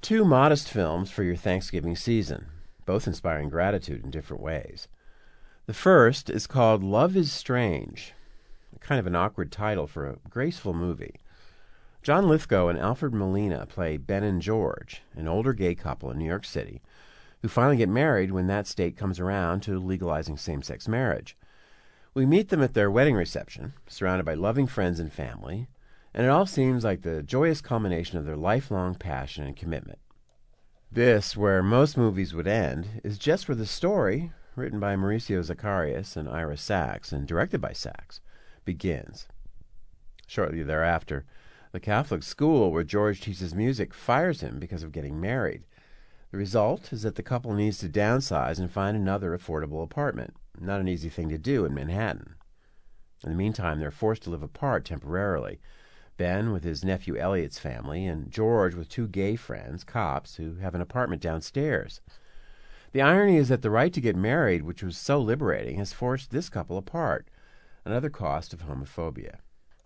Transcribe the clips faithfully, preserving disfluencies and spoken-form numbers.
Two modest films for your Thanksgiving season, both inspiring gratitude in different ways. The first is called Love is Strange, kind of an awkward title for a graceful movie. John Lithgow and Alfred Molina play Ben and George, an older gay couple in New York City, who finally get married when that state comes around to legalizing same-sex marriage. We meet them at their wedding reception, surrounded by loving friends and family, and it all seems like the joyous culmination of their lifelong passion and commitment. This, where most movies would end, is just where the story, written by Mauricio Zacharias and Ira Sachs and directed by Sachs, begins. Shortly thereafter, the Catholic school where George teaches music fires him because of getting married. The result is that the couple needs to downsize and find another affordable apartment. Not an easy thing to do in Manhattan. In the meantime, they're forced to live apart temporarily. Ben with his nephew Elliot's family, and George with two gay friends, cops, who have an apartment downstairs. The irony is that the right to get married, which was so liberating, has forced this couple apart, another cost of homophobia.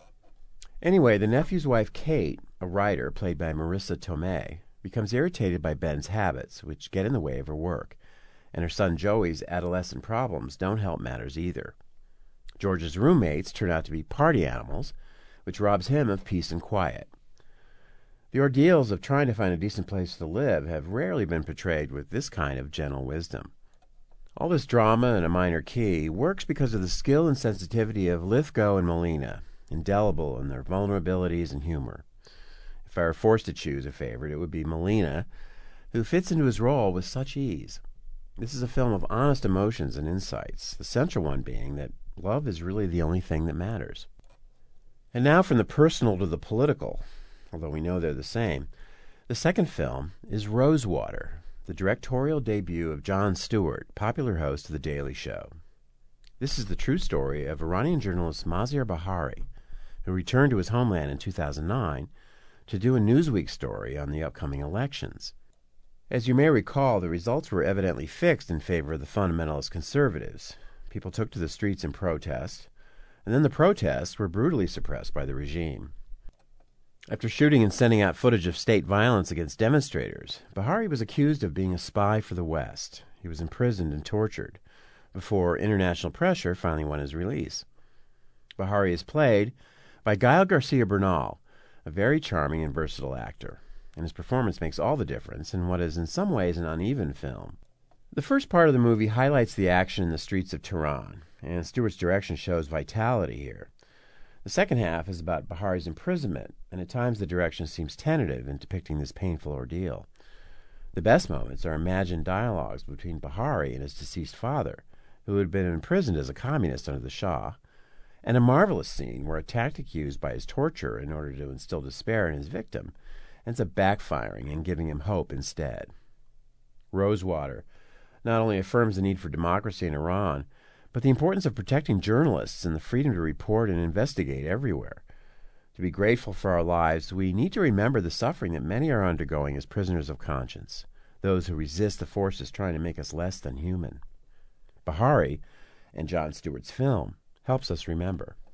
Anyway, the nephew's wife, Kate, a writer played by Marissa Tomei, becomes irritated by Ben's habits, which get in the way of her work, and her son Joey's adolescent problems don't help matters either. George's roommates turn out to be party animals, which robs him of peace and quiet. The ordeals of trying to find a decent place to live have rarely been portrayed with this kind of gentle wisdom. All this drama in a minor key works because of the skill and sensitivity of Lithgow and Molina, indelible in their vulnerabilities and humor. If I were forced to choose a favorite, it would be Molina, who fits into his role with such ease. This is a film of honest emotions and insights, the central one being that love is really the only thing that matters. And now from the personal to the political, although we know they're the same. The second film is Rosewater, the directorial debut of Jon Stewart, popular host of The Daily Show. This is the true story of Iranian journalist Maziar Bahari, who returned to his homeland in two thousand nine to do a Newsweek story on the upcoming elections. As you may recall, the results were evidently fixed in favor of the fundamentalist conservatives. People took to the streets in protest, and then the protests were brutally suppressed by the regime. After shooting and sending out footage of state violence against demonstrators, Bahari was accused of being a spy for the West. He was imprisoned and tortured, before international pressure finally won his release. Bahari is played by Gael Garcia Bernal, a very charming and versatile actor, and his performance makes all the difference in what is in some ways an uneven film. The first part of the movie highlights the action in the streets of Tehran, and Stewart's direction shows vitality here. The second half is about Bahari's imprisonment, and at times the direction seems tentative in depicting this painful ordeal. The best moments are imagined dialogues between Bahari and his deceased father, who had been imprisoned as a communist under the Shah, and a marvelous scene where a tactic used by his torturer in order to instill despair in his victim ends up backfiring and giving him hope instead. Rosewater not only affirms the need for democracy in Iran, but the importance of protecting journalists and the freedom to report and investigate everywhere. To be grateful for our lives, we need to remember the suffering that many are undergoing as prisoners of conscience, those who resist the forces trying to make us less than human. Bahari, and Jon Stewart's film, helps us remember.